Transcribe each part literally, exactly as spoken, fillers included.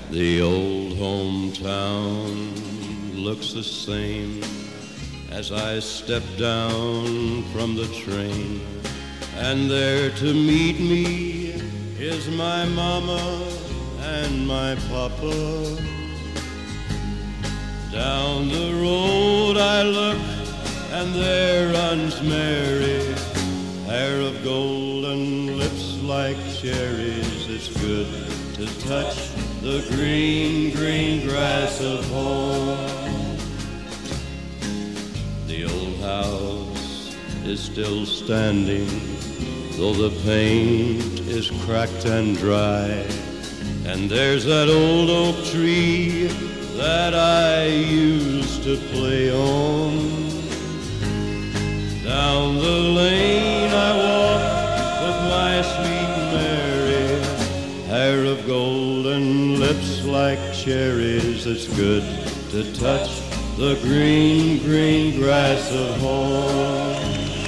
The old hometown looks the same as I step down from the train, and there to meet me is my mama and my papa. Down the road I look, and there runs Mary, hair of gold and lips like cherries. It's good to touch the green, green grass of home. The old house is still standing, though the paint is cracked and dry. And there's that old oak tree that I used to play on. Down the lane I walk with my sweet Mary, hair of gold and lips like cherries. It's good to touch the green, green grass of home.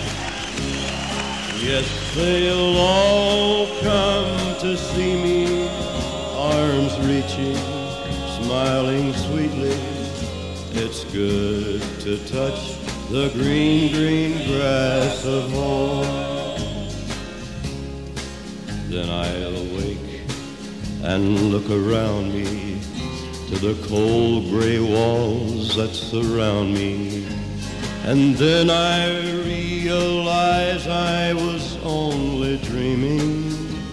Yes, they'll all come to see me, arms reaching, smiling sweetly. It's good to touch the green, green grass of home. Then I'll awake and look around me to the cold gray walls that surround me, and then I realize I was only dreaming.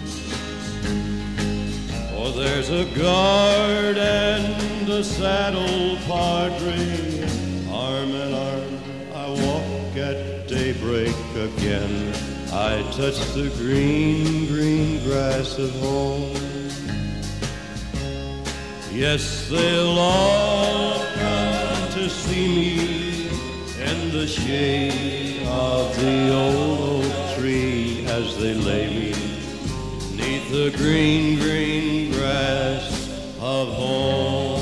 For there's a guard and a saddle padre, arm in arm I walk at daybreak again. I touch the green, green grass of home. Yes, they'll all come to see me in the shade of the old oak tree as they lay me neath the green, green grass of home.